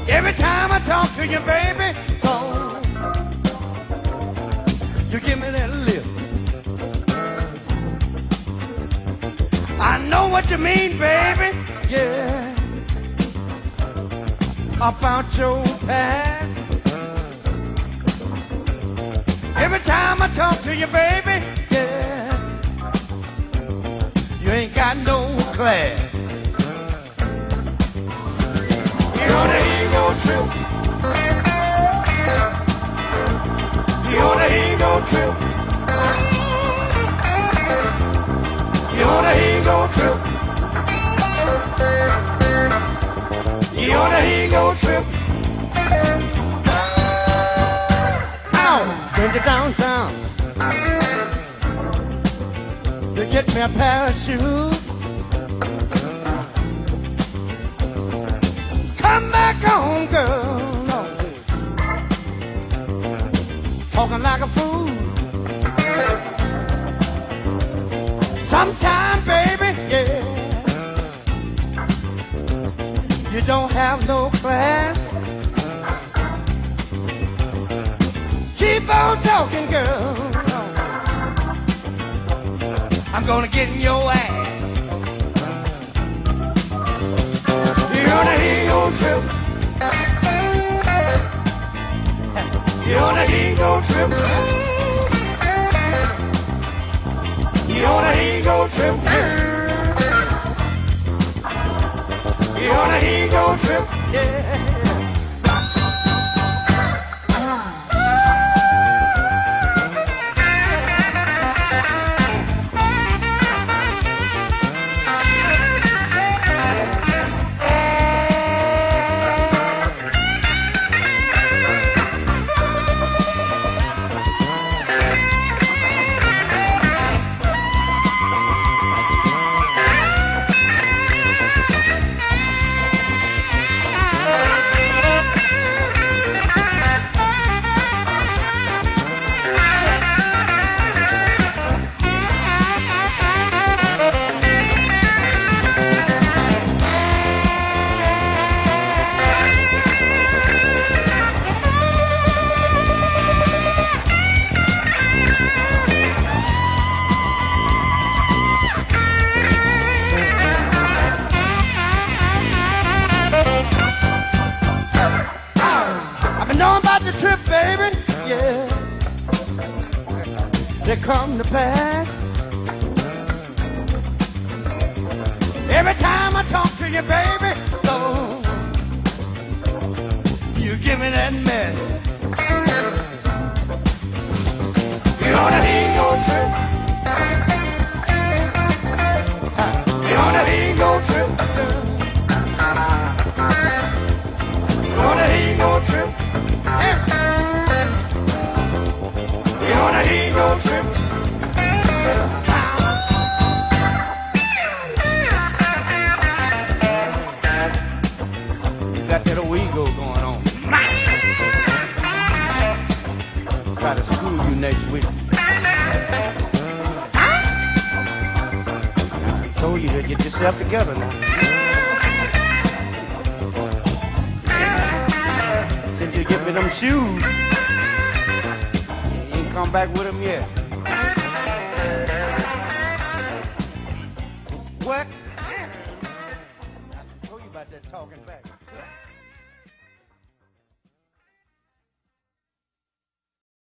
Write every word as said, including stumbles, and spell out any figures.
Every time I talk to you, baby, oh, you give me that lip. I know what you mean, baby, yeah, about your past. Every time I talk to you, baby, yeah, you ain't got no class. You're on the ego trip. You're on the ego trip. You're on the ego trip. You're on the ego trip. Ow! Send you downtown to get me a pair of shoes. Come back home, girl. No. Talking like a fool. Sometime, baby, yeah, you don't have no class. Keep on talking, girl. No. I'm gonna get in your ass. You're on a ego trip. You're on a ego trip. You're on a ego trip. You're on a ego trip. Yeah. Know about the trip, baby, yeah, they come to pass. Every time I talk to you, baby, oh, you give me that mess. You're on a ego trip. You're on a ego trip. You're on a ego trip. You're on a ego trip. You got that old ego going on. Try to screw you next week. I told you to get yourself together now. Since you give me them shoes, you ain't come back with them yet. What? I told you about that talking back.